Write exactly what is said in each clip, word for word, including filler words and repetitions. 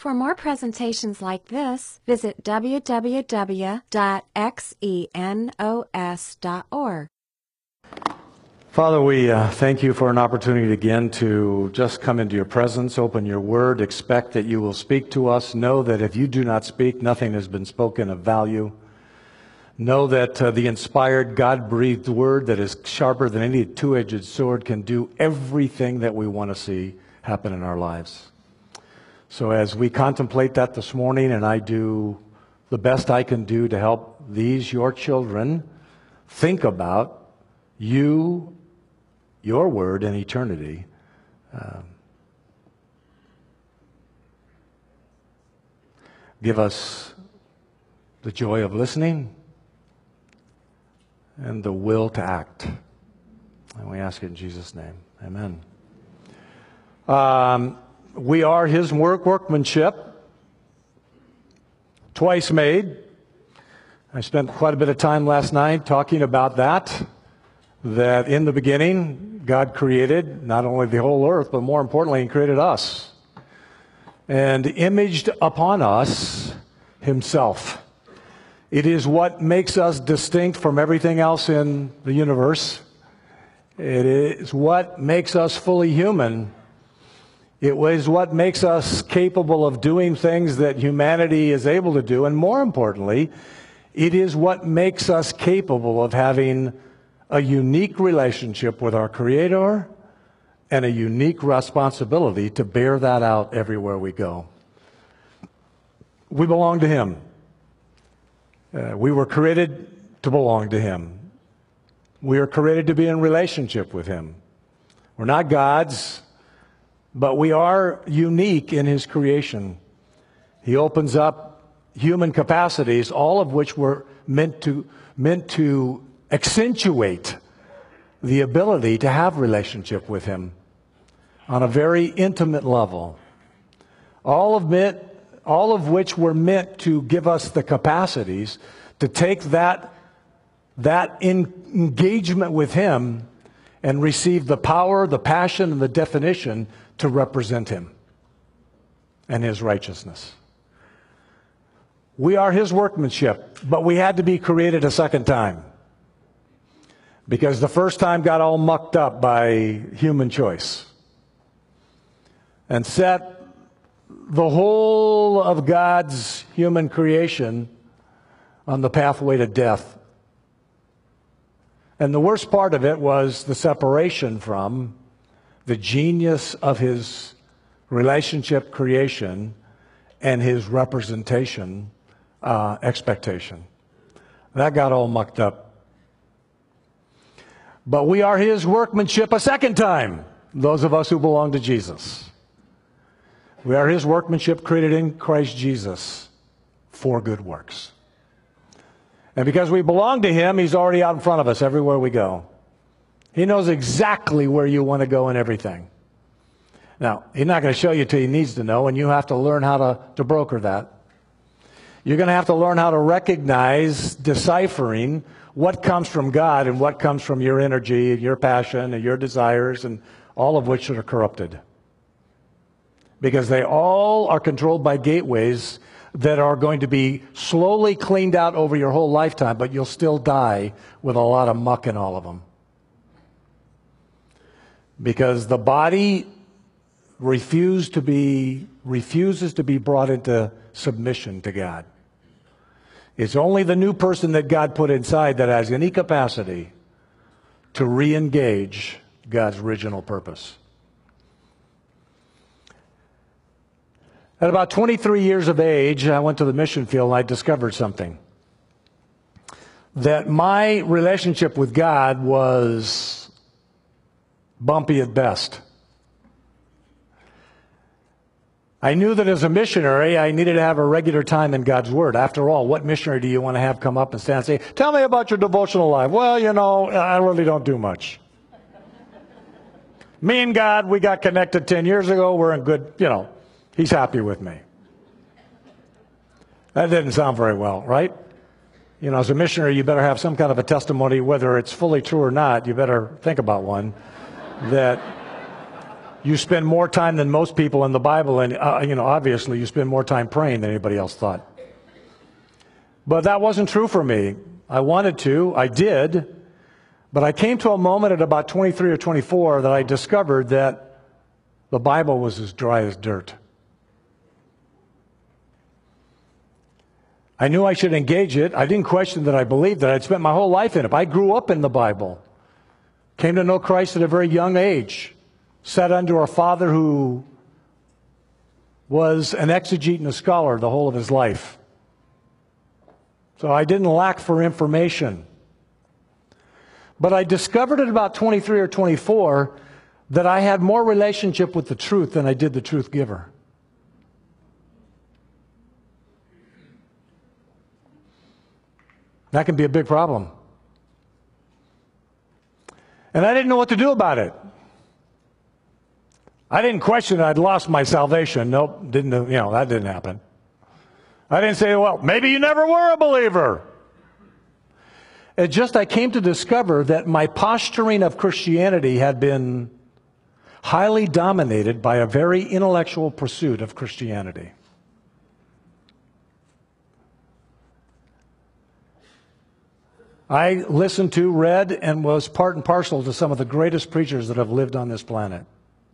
For more presentations like this, visit w w w dot xenos dot org. Father, we uh, thank you for an opportunity again to just come into your presence, open your word, expect that you will speak to us. Know that if you do not speak, nothing has been spoken of value. Know that uh, the inspired, God-breathed word that is sharper than any two-edged sword can do everything that we want to see happen in our lives. So as we contemplate that this morning, and I do the best I can do to help these, your children, think about you, your word, and eternity, um, give us the joy of listening and the will to act. And we ask it in Jesus' name. Amen. Um, we are his work, workmanship, twice made. I spent quite a bit of time last night talking about that, that in the beginning, God created not only the whole earth, but more importantly, he created us and imaged upon us himself. It is what makes us distinct from everything else in the universe. It is what makes us fully human. It is what makes us capable of doing things that humanity is able to do. And more importantly, it is what makes us capable of having a unique relationship with our Creator and a unique responsibility to bear that out everywhere we go. We belong to him. Uh, we were created to belong to him. We are created to be in relationship with him. We're not gods, but we are unique in his creation. He opens up human capacities, all of which were meant to, meant to accentuate the ability to have relationship with him on a very intimate level. All of it all of which were meant to give us the capacities to take that, that in engagement with him and receive the power, the passion, and the definition to represent him and his righteousness. We are his workmanship, but we had to be created a second time because the first time got all mucked up by human choice and set the whole of God's human creation on the pathway to death. And the worst part of it was the separation from the genius of his relationship creation and his representation uh, expectation. That got all mucked up. But we are his workmanship a second time, those of us who belong to Jesus. We are his workmanship created in Christ Jesus for good works. And because we belong to him, he's already out in front of us everywhere we go. He knows exactly where you want to go and everything. Now, he's not going to show you till he needs to know, and you have to learn how to, to broker that. You're going to have to learn how to recognize, deciphering what comes from God and what comes from your energy, your passion, and your desires, and all of which are corrupted. Because they all are controlled by gateways that are going to be slowly cleaned out over your whole lifetime, but you'll still die with a lot of muck in all of them. Because the body refuse to be, refuses to be brought into submission to God. It's only the new person that God put inside that has any capacity to re-engage God's original purpose. At about twenty-three years of age, I went to the mission field and I discovered something. That my relationship with God was bumpy at best. I knew that as a missionary, I needed to have a regular time in God's Word. After all, what missionary do you want to have come up and stand and say, tell me about your devotional life? Well, you know, I really don't do much. Me and God, we got connected ten years ago. We're in good, you know, he's happy with me. That didn't sound very well, right? You know, as a missionary, you better have some kind of a testimony, whether it's fully true or not. You better think about one that you spend more time than most people in the Bible, and uh, you know, obviously you spend more time praying than anybody else thought. But that wasn't true for me. I wanted to, I did, but I came to a moment at about twenty-three or twenty-four that I discovered that the Bible was as dry as dirt. I knew I should engage it. I didn't question that I believed it. I'd spent my whole life in it. I grew up in the Bible. Came to know Christ at a very young age. Sat under a father who was an exegete and a scholar the whole of his life. So I didn't lack for information. But I discovered at about twenty-three or twenty-four that I had more relationship with the truth than I did the truth giver. That can be a big problem. And I didn't know what to do about it. I didn't question that I'd lost my salvation. Nope, didn't, you know, that didn't happen. I didn't say, well, maybe you never were a believer. It just, I came to discover that my posturing of Christianity had been highly dominated by a very intellectual pursuit of Christianity. I listened to, read, and was part and parcel to some of the greatest preachers that have lived on this planet.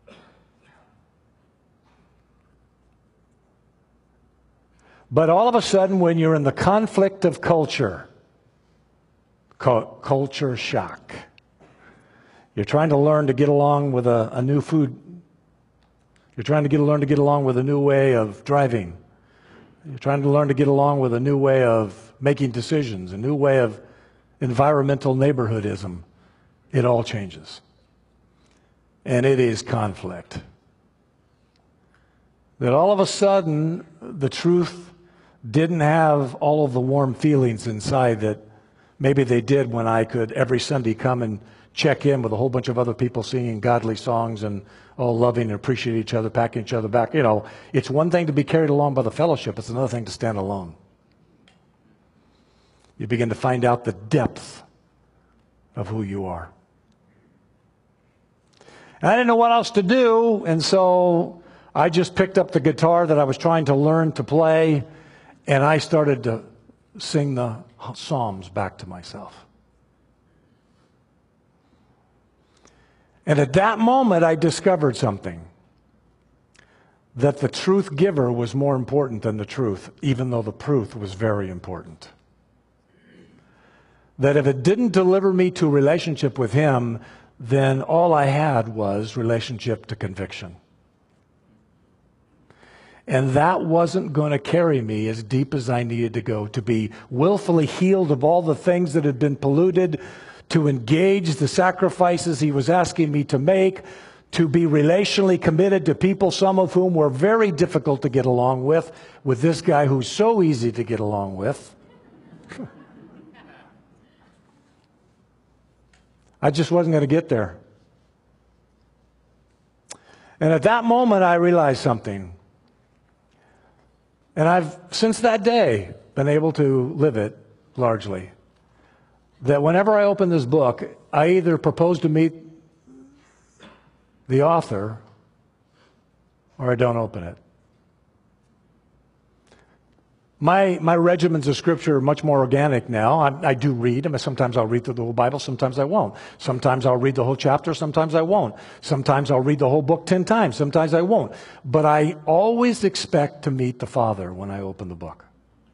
But all of a sudden, when you're in the conflict of culture, cu- culture shock, you're trying to learn to get along with a, a new food. You're trying to get, learn to get along with a new way of driving. You're trying to learn to get along with a new way of making decisions, a new way of environmental neighborhoodism. It all changes. And it is conflict. That all of a sudden, the truth didn't have all of the warm feelings inside that maybe they did when I could every Sunday come and check in with a whole bunch of other people singing godly songs and all loving and appreciate each other, packing each other back. You know, it's one thing to be carried along by the fellowship. It's another thing to stand alone. You begin to find out the depth of who you are. And I didn't know what else to do, and so I just picked up the guitar that I was trying to learn to play, and I started to sing the Psalms back to myself. And at that moment, I discovered something. That the truth giver was more important than the truth, even though the truth was very important. That if it didn't deliver me to relationship with Him, then all I had was relationship to conviction. And that wasn't going to carry me as deep as I needed to go, to be willfully healed of all the things that had been polluted, to engage the sacrifices He was asking me to make, to be relationally committed to people, some of whom were very difficult to get along with, with this guy who's so easy to get along with. I just wasn't going to get there. And at that moment, I realized something. And I've, since that day, been able to live it largely. That whenever I open this book, I either propose to meet the author or I don't open it. My my regimens of Scripture are much more organic now. I, I do read. I mean, sometimes I'll read through the whole Bible. Sometimes I won't. Sometimes I'll read the whole chapter. Sometimes I won't. Sometimes I'll read the whole book ten times. Sometimes I won't. But I always expect to meet the Father when I open the book.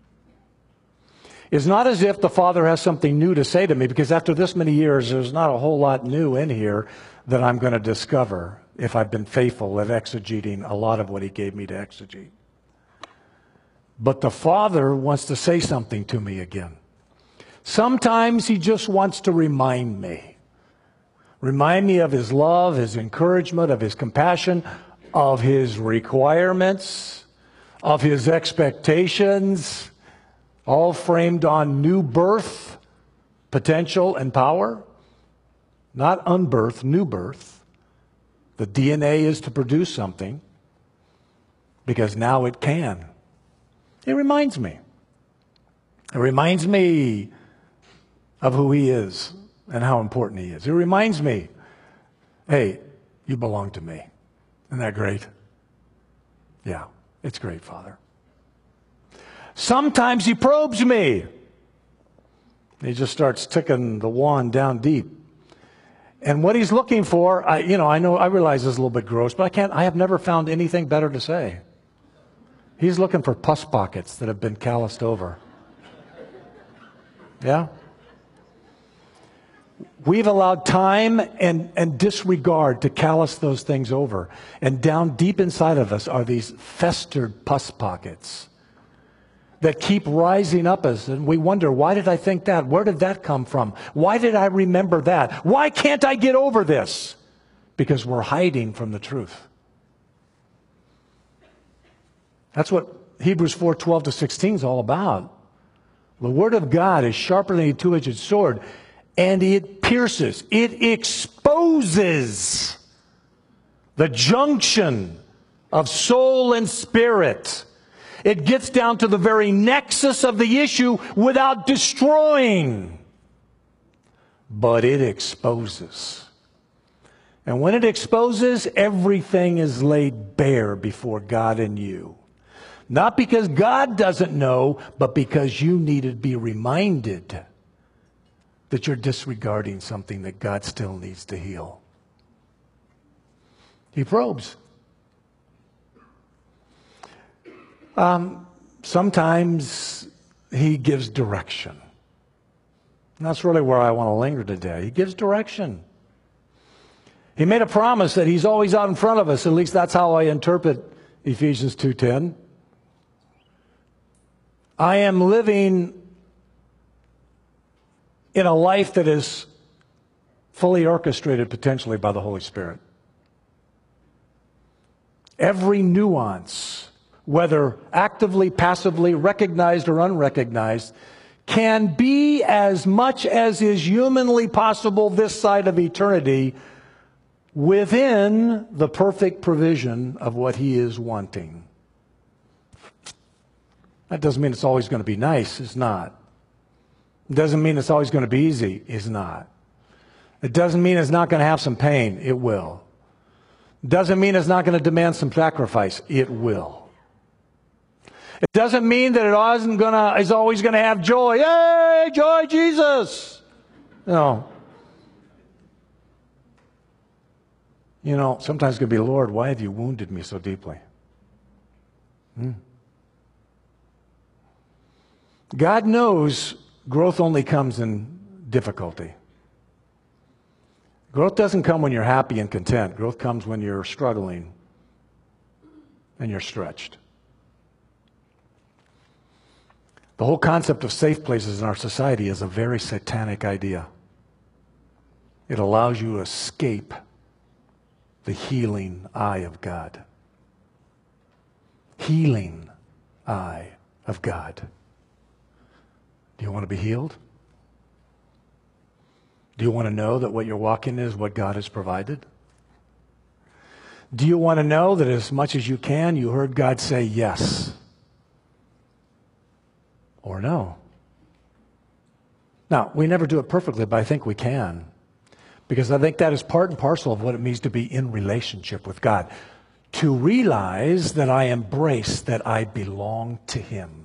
It's not as if the Father has something new to say to me, because after this many years, there's not a whole lot new in here that I'm going to discover if I've been faithful at exegeting a lot of what He gave me to exegete. But the Father wants to say something to me again. Sometimes He just wants to remind me. Remind me of His love, His encouragement, of His compassion, of His requirements, of His expectations, all framed on new birth, potential, and power. Not unbirth, new birth. The D N A is to produce something because now it can. It reminds me. It reminds me of who He is and how important He is. It reminds me, hey, you belong to me. Isn't that great? Yeah, it's great, Father. Sometimes he probes me. He just starts ticking the wand down deep. And what he's looking for, I, you know, I know, I realize this is a little bit gross, but I can't, I have never found anything better to say. He's looking for pus pockets that have been calloused over. Yeah? We've allowed time and, and disregard to callous those things over. And down deep inside of us are these festered pus pockets that keep rising up us, and we wonder, why did I think that? Where did that come from? Why did I remember that? Why can't I get over this? Because we're hiding from the truth. That's what Hebrews four twelve to sixteen is all about. The Word of God is sharper than a two-edged sword, and it pierces, it exposes the junction of soul and spirit. It gets down to the very nexus of the issue without destroying. But it exposes. And when it exposes, everything is laid bare before God and you. Not because God doesn't know, but because you need to be reminded that you're disregarding something that God still needs to heal. He probes. Um, sometimes he gives direction. And that's really where I want to linger today. He gives direction. He made a promise that he's always out in front of us. At least that's how I interpret Ephesians two ten. I am living in a life that is fully orchestrated potentially by the Holy Spirit. Every nuance, whether actively, passively, recognized or unrecognized, can be as much as is humanly possible this side of eternity within the perfect provision of what he is wanting. That doesn't mean it's always going to be nice. It's not. It doesn't mean it's always going to be easy. It's not. It doesn't mean it's not going to have some pain. It will. It doesn't mean it's not going to demand some sacrifice. It will. It doesn't mean that it isn't gonna, is always going to have joy. Yay, joy, Jesus! No. You know, sometimes it's going to be, Lord, why have you wounded me so deeply? Hmm. God knows growth only comes in difficulty. Growth doesn't come when you're happy and content. Growth comes when you're struggling and you're stretched. The whole concept of safe places in our society is a very satanic idea. It allows you to escape the healing eye of God. Healing eye of God. Do you want to be healed? Do you want to know that what you're walking in is what God has provided? Do you want to know that as much as you can, you heard God say yes or no? Now, we never do it perfectly, but I think we can. Because I think that is part and parcel of what it means to be in relationship with God. To realize that I embrace that I belong to Him.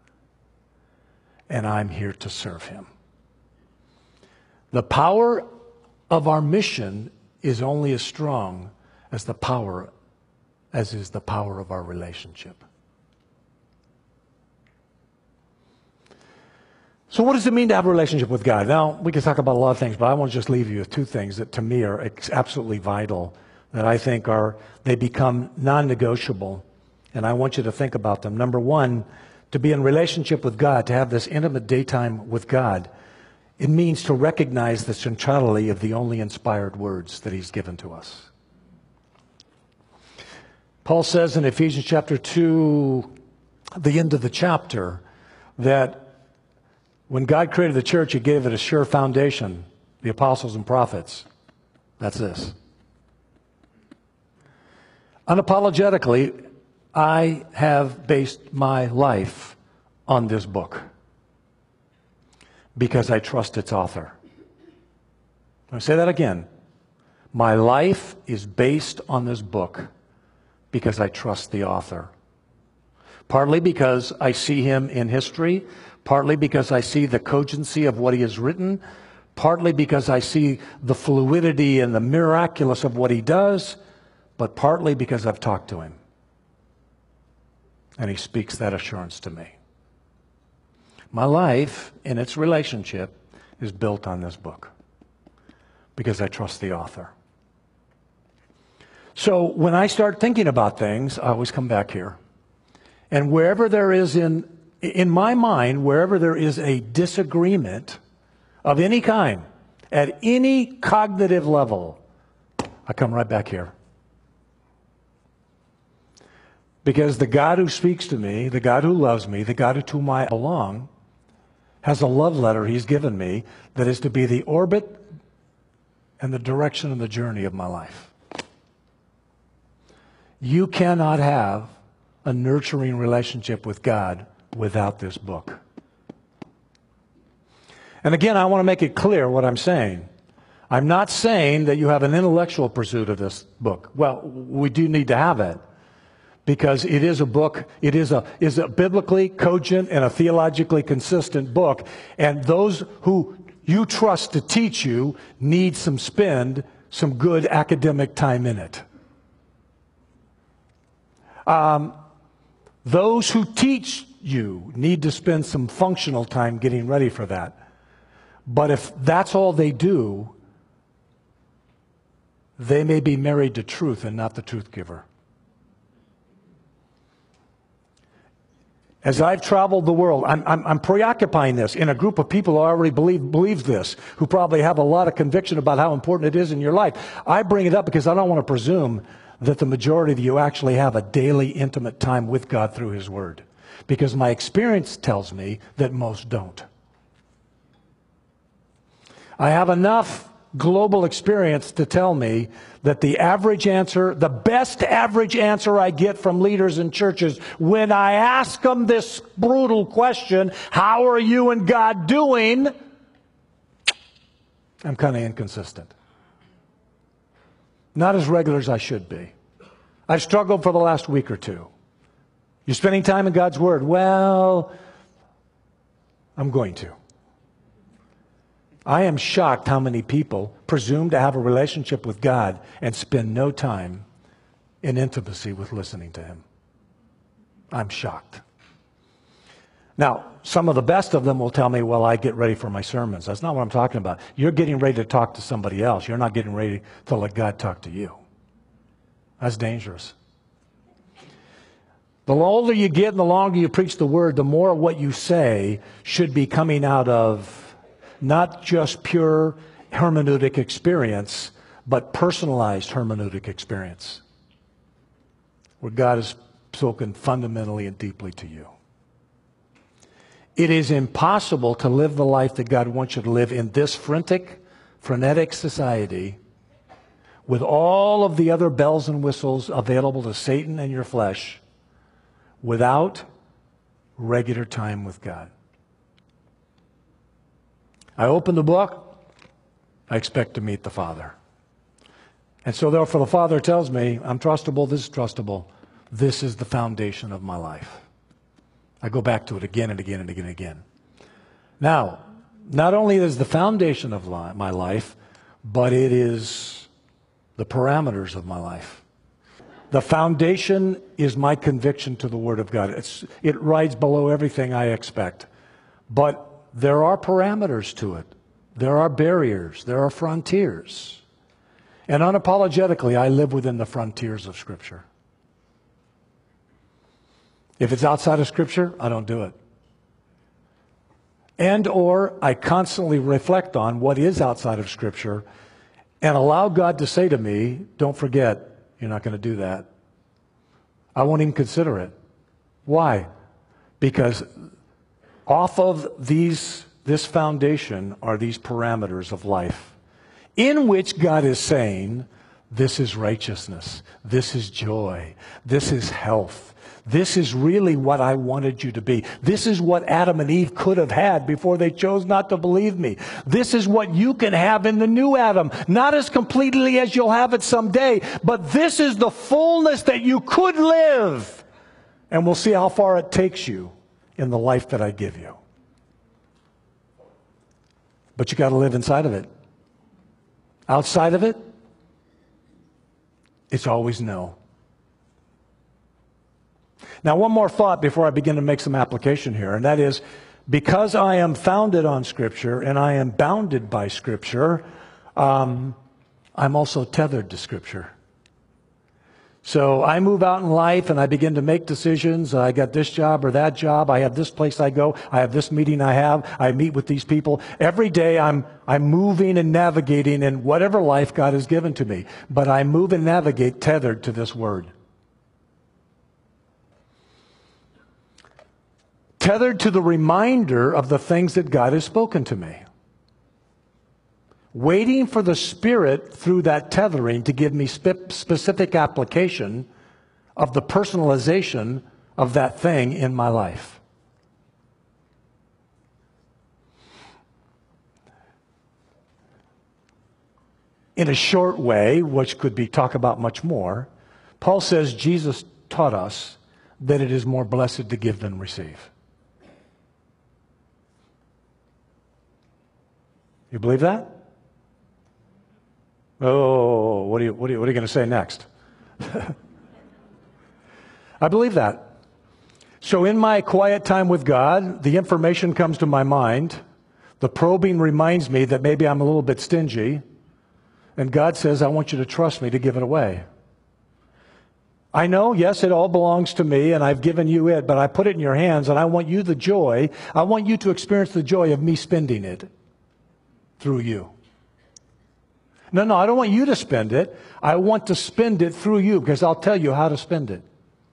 And I'm here to serve Him. The power of our mission is only as strong as the power, as is the power of our relationship. So what does it mean to have a relationship with God? Now, we can talk about a lot of things, but I want to just leave you with two things that to me are absolutely vital, that I think are, they become non-negotiable, and I want you to think about them. Number one, to be in relationship with God, to have this intimate daytime with God, it means to recognize the centrality of the only inspired words that He's given to us. Paul says in Ephesians chapter two, the end of the chapter, that when God created the church, He gave it a sure foundation, the apostles and prophets. That's this. Unapologetically, I have based my life on this book because I trust its author. I'll say that again. My life is based on this book because I trust the author. Partly because I see him in history, partly because I see the cogency of what he has written, partly because I see the fluidity and the miraculous of what he does, but partly because I've talked to him. And he speaks that assurance to me. My life, in its relationship, is built on this book because I trust the author. So when I start thinking about things, I always come back here. And wherever there is in, in my mind, wherever there is a disagreement of any kind, at any cognitive level, I come right back here. Because the God who speaks to me, the God who loves me, the God to whom I belong, has a love letter he's given me that is to be the orbit and the direction and the journey of my life. You cannot have a nurturing relationship with God without this book. And again, I want to make it clear what I'm saying. I'm not saying that you have an intellectual pursuit of this book. Well, we do need to have it, because it is a book, it is a, is a biblically cogent and a theologically consistent book, and those who you trust to teach you need some spend some good academic time in it. Um, those who teach you need to spend some functional time getting ready for that. But if that's all they do, they may be married to truth and not the truth giver. As I've traveled the world, I'm, I'm, I'm preoccupying this in a group of people who already believe believes this, who probably have a lot of conviction about how important it is in your life. I bring it up because I don't want to presume that the majority of you actually have a daily intimate time with God through His Word, because my experience tells me that most don't. I have enough global experience to tell me that the average answer, the best average answer I get from leaders in churches when I ask them this brutal question, how are you and God doing? I'm kind of inconsistent. Not as regular as I should be. I've struggled for the last week or two. You're spending time in God's Word. Well, I'm going to. I am shocked how many people presume to have a relationship with God and spend no time in intimacy with listening to Him. I'm shocked. Now, some of the best of them will tell me, well, I get ready for my sermons. That's not what I'm talking about. You're getting ready to talk to somebody else. You're not getting ready to let God talk to you. That's dangerous. The older you get and the longer you preach the Word, the more what you say should be coming out of not just pure hermeneutic experience, but personalized hermeneutic experience, where God has spoken fundamentally and deeply to you. It is impossible to live the life that God wants you to live in this frantic, frenetic society with all of the other bells and whistles available to Satan and your flesh without regular time with God. I open the book, I expect to meet the Father. And so therefore the Father tells me, I'm trustable, this is trustable. This is the foundation of my life. I go back to it again and again and again and again. Now, not only is the foundation of li- my life, but it is the parameters of my life. The foundation is my conviction to the Word of God. It's, it rides below everything I expect. But there are parameters to it. There are barriers. There are frontiers. And unapologetically, I live within the frontiers of Scripture. If it's outside of Scripture, I don't do it. And or I constantly reflect on what is outside of Scripture and allow God to say to me, don't forget, you're not going to do that. I won't even consider it. Why? Because off of these, this foundation are these parameters of life in which God is saying, this is righteousness, this is joy, this is health, This is really what I wanted you to be. This is what Adam and Eve could have had before they chose not to believe me. This is what you can have in the new Adam. Not as completely as you'll have it someday, but this is the fullness that you could live. And we'll see how far it takes you in the life that I give you. But you got to live inside of it. Outside of it, it's always no. Now, one more thought before I begin to make some application here, and that is, because I am founded on Scripture and I am bounded by Scripture, um, I'm also tethered to Scripture. So I move out in life and I begin to make decisions. I got this job or that job. I have this place I go. I have this meeting I have. I meet with these people. Every day I'm, I'm moving and navigating in whatever life God has given to me. But I move and navigate tethered to this Word. Tethered to the reminder of the things that God has spoken to me. Waiting for the Spirit through that tethering to give me spe- specific application of the personalization of that thing in my life. In a short way, which could be talk about much more, Paul says Jesus taught us that it is more blessed to give than receive. You believe that? Oh, what are you, what are you, what are you going to say next? I believe that. So in my quiet time with God, the information comes to my mind. The probing reminds me that maybe I'm a little bit stingy. And God says, I want you to trust me to give it away. I know, yes, it all belongs to me, and I've given you it, but I put it in your hands, and I want you the joy. I want you to experience the joy of me spending it through you. No, no, I don't want you to spend it. I want to spend it through you, because I'll tell you how to spend it.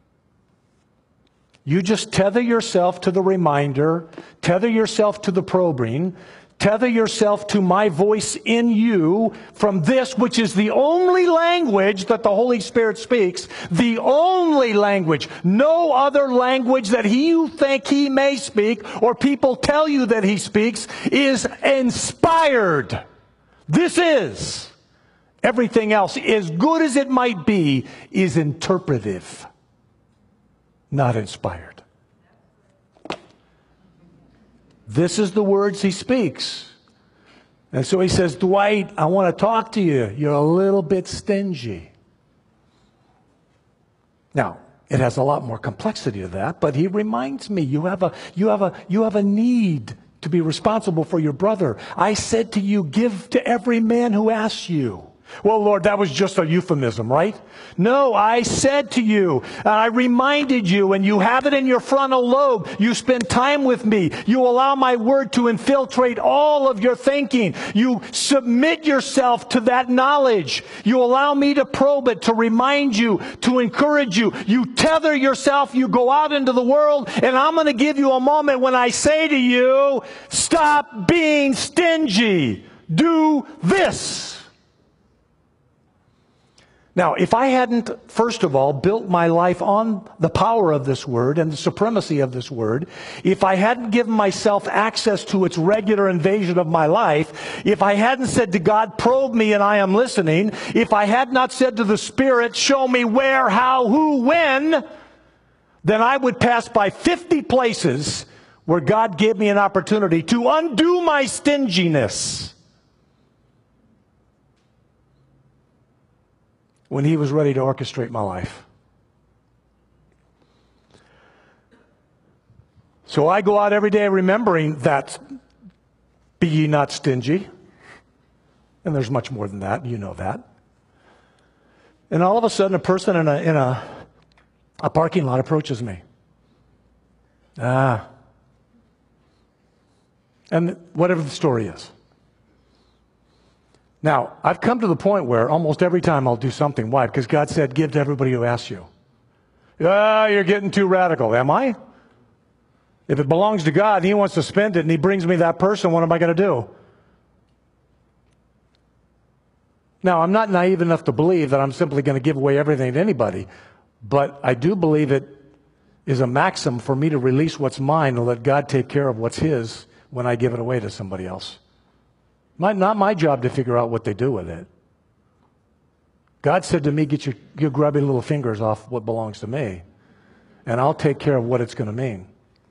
You just tether yourself to the reminder, tether yourself to the probing, tether yourself to my voice in you from this, which is the only language that the Holy Spirit speaks, the only language, no other language that you think he may speak or people tell you that he speaks is inspired. This is. Everything else, as good as it might be, is interpretive, not inspired. This is the words he speaks. And so he says, Dwight, I want to talk to you. You're a little bit stingy. Now, it has a lot more complexity to that, but he reminds me, you have a, you have a, you have a need to be responsible for your brother. I said to you, give to every man who asks you. Well, Lord, that was just a euphemism, right? No, I said to you, I reminded you, and you have it in your frontal lobe. You spend time with me. You allow my word to infiltrate all of your thinking. You submit yourself to that knowledge. You allow me to probe it, to remind you, to encourage you. You tether yourself. You go out into the world, and I'm going to give you a moment when I say to you, stop being stingy. Do this. Now, if I hadn't, first of all, built my life on the power of this word and the supremacy of this word, if I hadn't given myself access to its regular invasion of my life, if I hadn't said to God, probe me and I am listening, if I had not said to the Spirit, show me where, how, who, when, then I would pass by fifty places where God gave me an opportunity to undo my stinginess. When he was ready to orchestrate my life. So I go out every day remembering that, be ye not stingy. And there's much more than that, you know that. And all of a sudden a person in a, in a, a parking lot approaches me. Ah. And whatever the story is. Now, I've come to the point where almost every time I'll do something. Why? Because God said, give to everybody who asks you. Ah, you're getting too radical. Am I? If it belongs to God and he wants to spend it and he brings me that person, what am I going to do? Now, I'm not naive enough to believe that I'm simply going to give away everything to anybody. But I do believe it is a maxim for me to release what's mine and let God take care of what's his when I give it away to somebody else. My, not my job to figure out what they do with it. God said to me, get your, your grubby little fingers off what belongs to me, and I'll take care of what it's going to mean.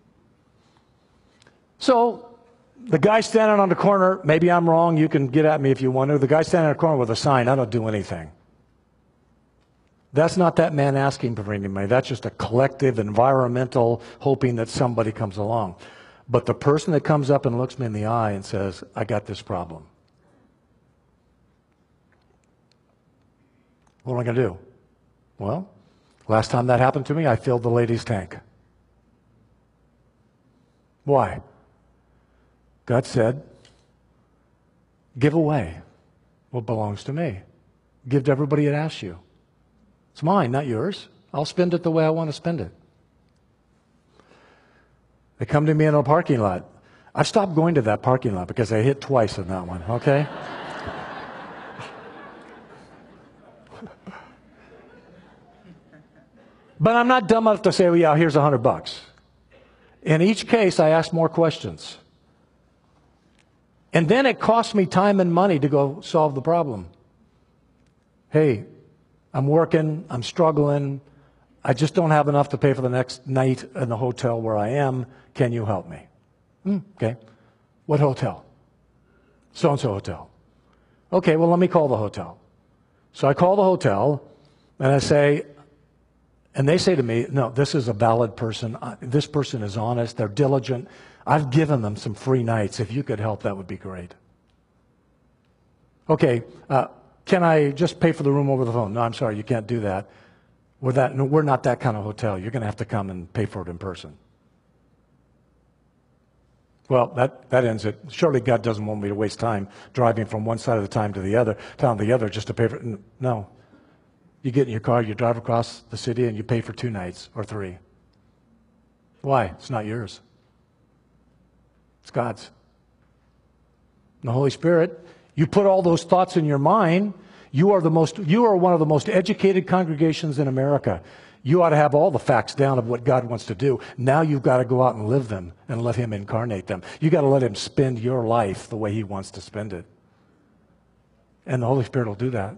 So the guy standing on the corner, maybe I'm wrong, you can get at me if you want to. The guy standing on the corner with a sign, I don't do anything. That's not that man asking for any money. That's just a collective, environmental, hoping that somebody comes along. But the person that comes up and looks me in the eye and says, I got this problem. What am I going to do? Well, last time that happened to me, I filled the lady's tank. Why? God said, give away what belongs to me. Give to everybody that asks you. It's mine, not yours. I'll spend it the way I want to spend it. They come to me in a parking lot. I've stopped going to that parking lot because I hit twice in that one, okay? But I'm not dumb enough to say, well, yeah, here's a hundred bucks. In each case, I ask more questions. And then it costs me time and money to go solve the problem. Hey, I'm working, I'm struggling, I just don't have enough to pay for the next night in the hotel where I am. Can you help me? Mm, okay. What hotel? So-and-so hotel. Okay, well, let me call the hotel. So I call the hotel, and I say, and they say to me, no, this is a valid person. This person is honest. They're diligent. I've given them some free nights. If you could help, that would be great. Okay, uh, can I just pay for the room over the phone? No, I'm sorry, you can't do that. We're, that, no, we're not that kind of hotel. You're going to have to come and pay for it in person. Well, that, that ends it. Surely God doesn't want me to waste time driving from one side of the time to the other, town to the other, just to pay for it. No. You get in your car, you drive across the city, and you pay for two nights or three. Why? It's not yours. It's God's. And the Holy Spirit, you put all those thoughts in your mind. You are the most, you are one of the most educated congregations in America. You ought to have all the facts down of what God wants to do. Now you've got to go out and live them and let him incarnate them. You've got to let him spend your life the way he wants to spend it. And the Holy Spirit will do that.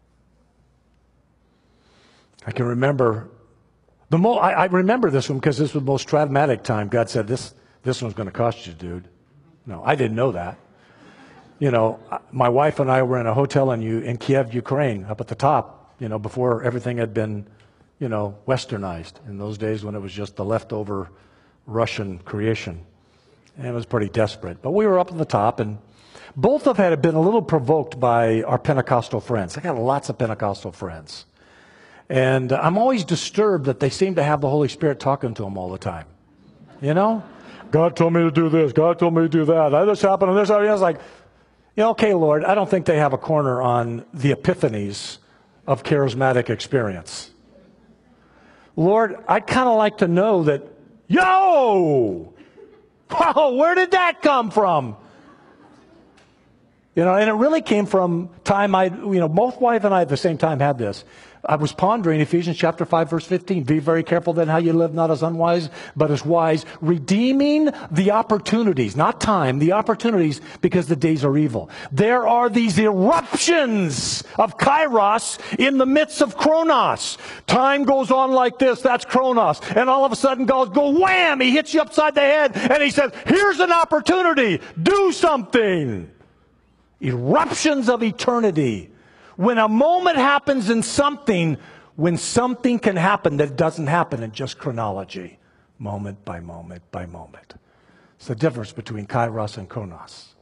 I can remember, the mo- I, I remember this one because this was the most traumatic time. God said, this, this one's going to cost you, dude. No, I didn't know that. You know, my wife and I were in a hotel in, U- in Kiev, Ukraine, up at the top, you know, before everything had been, you know, westernized in those days when it was just the leftover Russian creation. And it was pretty desperate. But we were up at the top, and both of us had been a little provoked by our Pentecostal friends. I got lots of Pentecostal friends. And I'm always disturbed that they seem to have the Holy Spirit talking to them all the time. You know? God told me to do this. God told me to do that. This happened and this happened. I was like, you know, okay, Lord, I don't think they have a corner on the epiphanies of charismatic experience. Lord, I'd kind of like to know that, yo! Wow, where did that come from? You know, and it really came from time I, you know, both wife and I at the same time had this. I was pondering Ephesians chapter five, verse fifteen. Be very careful then how you live, not as unwise, but as wise, redeeming the opportunities, not time, the opportunities, because the days are evil. There are these eruptions of kairos in the midst of chronos. Time goes on like this, that's chronos. And all of a sudden God goes, wham, he hits you upside the head, and he says, here's an opportunity, do something. Eruptions of eternity. When a moment happens in something, when something can happen that doesn't happen in just chronology, moment by moment by moment. It's the difference between kairos and chronos.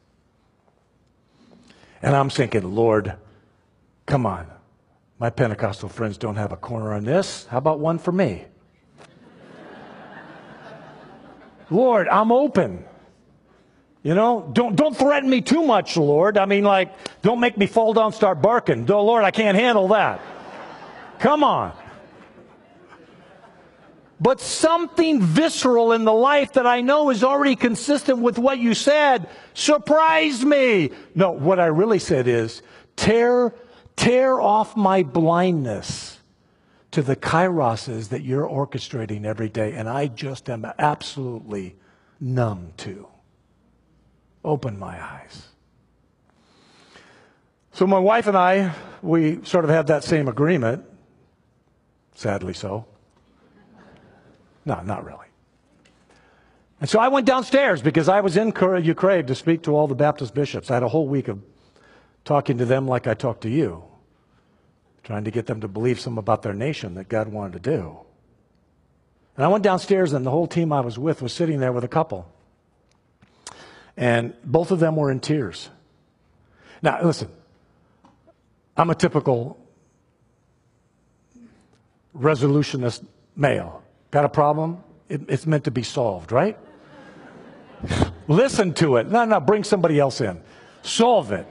And I'm thinking, Lord, come on. My Pentecostal friends don't have a corner on this. How about one for me? Lord, I'm open. You know, don't don't threaten me too much, Lord. I mean, like, don't make me fall down and start barking. Oh, Lord, I can't handle that. Come on. But something visceral in the life that I know is already consistent with what you said surprised me. No, what I really said is, tear, tear off my blindness to the kairoses that you're orchestrating every day, and I just am absolutely numb to. Open my eyes. So my wife and I, we sort of have that same agreement, sadly so. No, not really. And so I went downstairs because I was in Ukraine to speak to all the Baptist bishops. I had a whole week of talking to them like I talked to you, trying to get them to believe some about their nation that God wanted to do. And I went downstairs, and the whole team I was with was sitting there with a couple. And both of them were in tears. Now, listen, I'm a typical resolutionist male. Got a problem? It, it's meant to be solved, right? Listen to it. No, no, bring somebody else in. Solve it.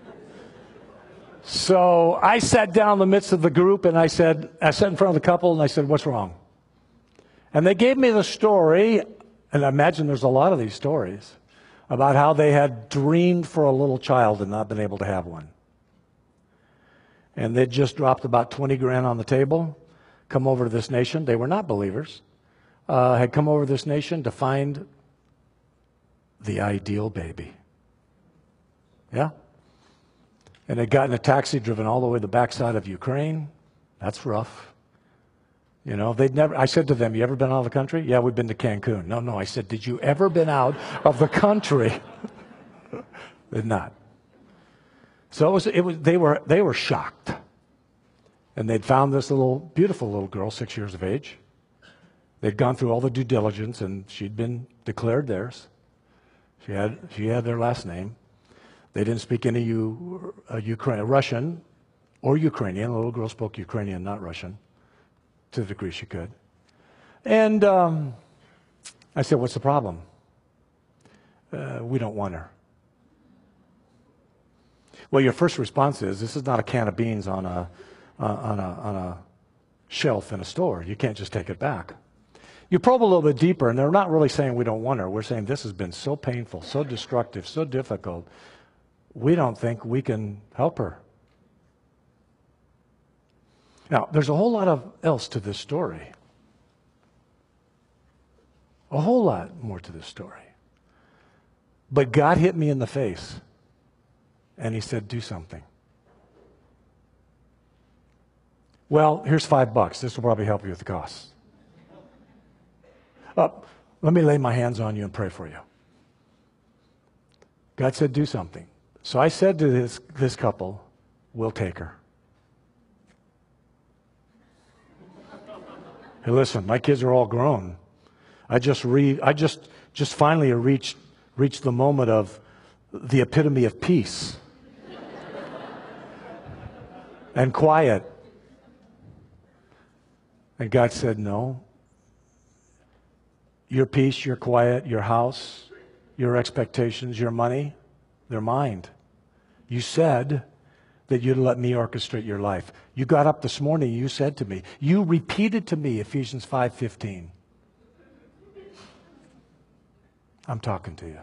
So I sat down in the midst of the group, and I said, I sat in front of the couple, and I said, what's wrong? And they gave me the story, and I imagine there's a lot of these stories, about how they had dreamed for a little child and not been able to have one. And they'd just dropped about twenty grand on the table, come over to this nation. They were not believers. Uh, had come over to this nation to find the ideal baby. Yeah? And had gotten a taxi driven all the way to the backside of Ukraine. That's rough. You know, they'd never, I said to them, you ever been out of the country? Yeah, we've been to Cancun. No, no, I said, did you ever been out of the country? They'd not. So it was, it was, they were, they were shocked. And they'd found this little, beautiful little girl, six years of age. They'd gone through all the due diligence, and she'd been declared theirs. She had, she had their last name. They didn't speak any U, uh, Ukraine, Russian or Ukrainian. The little girl spoke Ukrainian, not Russian, to the degree she could. And um, I said, what's the problem? Uh, we don't want her. Well, your first response is, this is not a can of beans on a, uh, on a, on a shelf in a store. You can't just take it back. You probe a little bit deeper, and they're not really saying we don't want her. We're saying this has been so painful, so destructive, so difficult. We don't think we can help her. Now, there's a whole lot of else to this story. A whole lot more to this story. But God hit me in the face, and he said, do something. Well, here's five bucks. This will probably help you with the costs. Uh, let me lay my hands on you and pray for you. God said, do something. So I said to this, this couple, we'll take her. Hey, listen, my kids are all grown. I just re, I just just finally reached reached the moment of the epitome of peace and quiet. And God said, no. Your peace, your quiet, your house, your expectations, your money, they're mine. You said that you'd let me orchestrate your life. You got up this morning, you said to me, you repeated to me Ephesians five fifteen. I'm talking to you.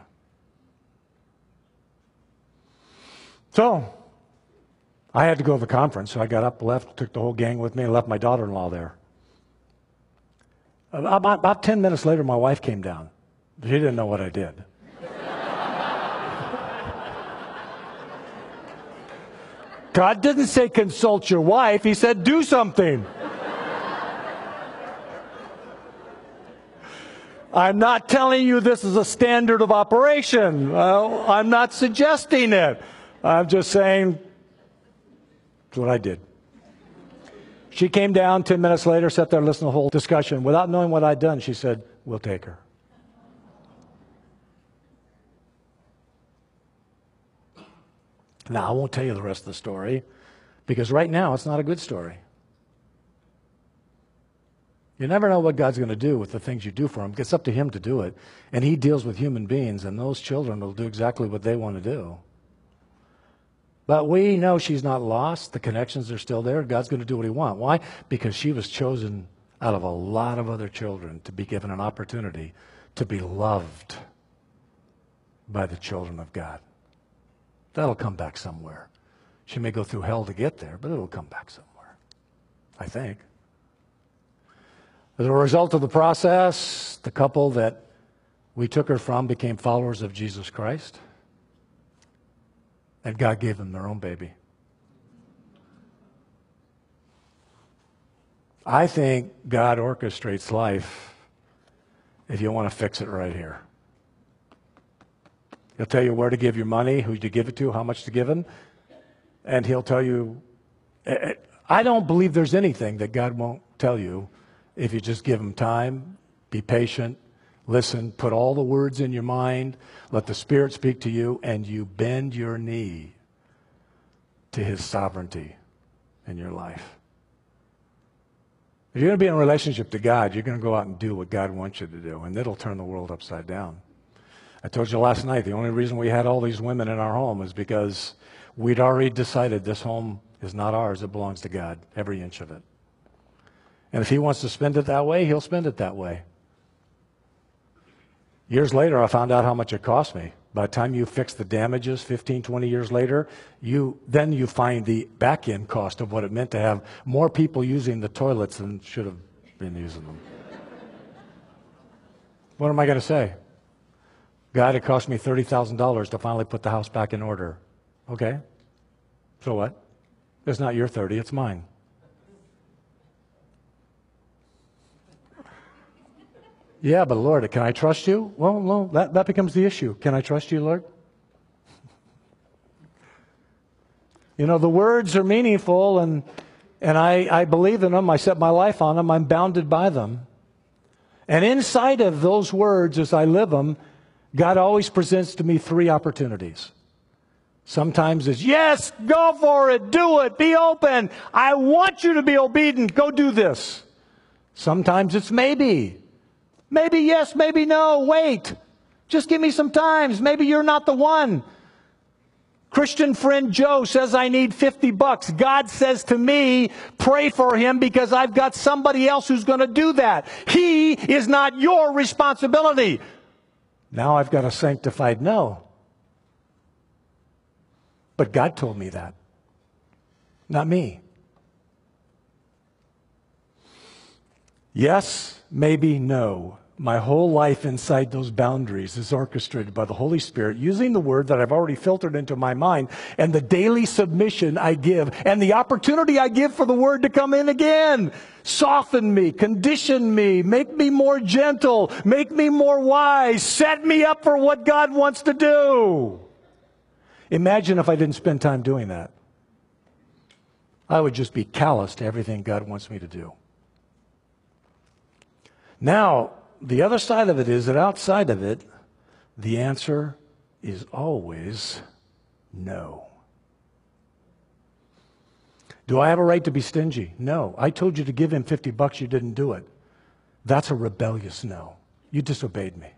So, I had to go to the conference, so I got up, left, took the whole gang with me, and left my daughter-in-law there. About, about ten minutes later, my wife came down. She didn't know what I did. God didn't say consult your wife. He said do something. I'm not telling you this is a standard of operation. Well, I'm not suggesting it. I'm just saying that's what I did. She came down ten minutes later, sat there, listened to the whole discussion. Without knowing what I'd done, she said, we'll take her. Now, I won't tell you the rest of the story, because right now it's not a good story. You never know what God's going to do with the things you do for him. It's up to him to do it. And he deals with human beings, and those children will do exactly what they want to do. But we know she's not lost. The connections are still there. God's going to do what he wants. Why? Because she was chosen out of a lot of other children to be given an opportunity to be loved by the children of God. That'll come back somewhere. She may go through hell to get there, but it'll come back somewhere, I think. As a result of the process, the couple that we took her from became followers of Jesus Christ. And God gave them their own baby. I think God orchestrates life if you want to fix it right here. He'll tell you where to give your money, who to give it to, how much to give him. And he'll tell you, I don't believe there's anything that God won't tell you if you just give him time, be patient, listen, put all the words in your mind, let the Spirit speak to you, and you bend your knee to his sovereignty in your life. If you're going to be in a relationship to God, you're going to go out and do what God wants you to do, and it'll turn the world upside down. I told you last night, the only reason we had all these women in our home is because we'd already decided this home is not ours, it belongs to God, every inch of it. And if he wants to spend it that way, he'll spend it that way. Years later, I found out how much it cost me. By the time you fix the damages, fifteen, twenty years later, you then you find the back-end cost of what it meant to have more people using the toilets than should have been using them. What am I going to say? God, it cost me thirty thousand dollars to finally put the house back in order. Okay, so what? It's not your thirty, it's mine. Yeah, but Lord, can I trust you? Well, no, that, that becomes the issue. Can I trust you, Lord? You know, the words are meaningful, and and I, I believe in them. I set my life on them. I'm bounded by them. And inside of those words, as I live them, God always presents to me three opportunities. Sometimes it's, yes, go for it, do it, be open. I want you to be obedient, go do this. Sometimes it's maybe. Maybe yes, maybe no, wait. Just give me some times. Maybe you're not the one. Christian friend Joe says I need fifty bucks. God says to me, pray for him because I've got somebody else who's going to do that. He is not your responsibility. Now I've got a sanctified no. But God told me that, not me. Yes, maybe no. My whole life inside those boundaries is orchestrated by the Holy Spirit using the word that I've already filtered into my mind and the daily submission I give and the opportunity I give for the word to come in again. Soften me, condition me, make me more gentle, make me more wise, set me up for what God wants to do. Imagine if I didn't spend time doing that. I would just be callous to everything God wants me to do. Now, the other side of it is that outside of it, the answer is always no. Do I have a right to be stingy? No. I told you to give him fifty bucks, you didn't do it. That's a rebellious no. You disobeyed me.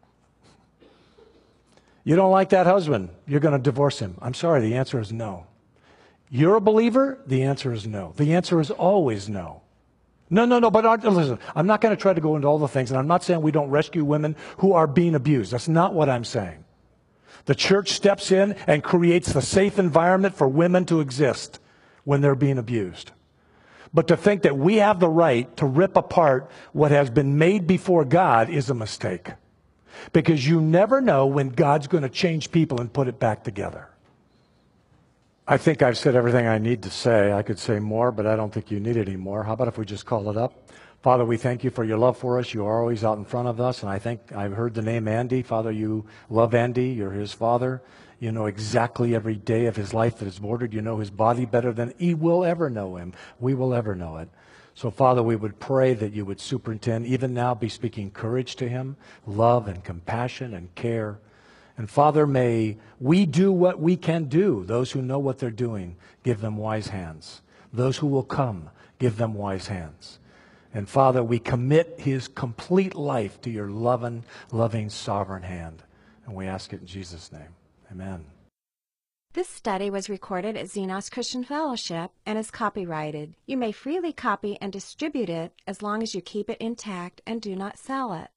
You don't like that husband, you're going to divorce him. I'm sorry, the answer is no. You're a believer? The answer is no. The answer is always no. No, no, no, but uh, listen, I'm not going to try to go into all the things, and I'm not saying we don't rescue women who are being abused. That's not what I'm saying. The church steps in and creates the safe environment for women to exist when they're being abused. But to think that we have the right to rip apart what has been made before God is a mistake. Because you never know when God's going to change people and put it back together. I think I've said everything I need to say. I could say more, but I don't think you need any more. How about if we just call it up? Father, we thank you for your love for us. You are always out in front of us, and I think I've heard the name Andy. Father, you love Andy. You're his father. You know exactly every day of his life that is bordered. You know his body better than he will ever know him. We will ever know it. So, Father, we would pray that you would superintend, even now, be speaking courage to him, love and compassion and care. And Father, may we do what we can do. Those who know what they're doing, give them wise hands. Those who will come, give them wise hands. And Father, we commit his complete life to your loving, loving, sovereign hand. And we ask it in Jesus' name. Amen. This study was recorded at Xenos Christian Fellowship and is copyrighted. You may freely copy and distribute it as long as you keep it intact and do not sell it.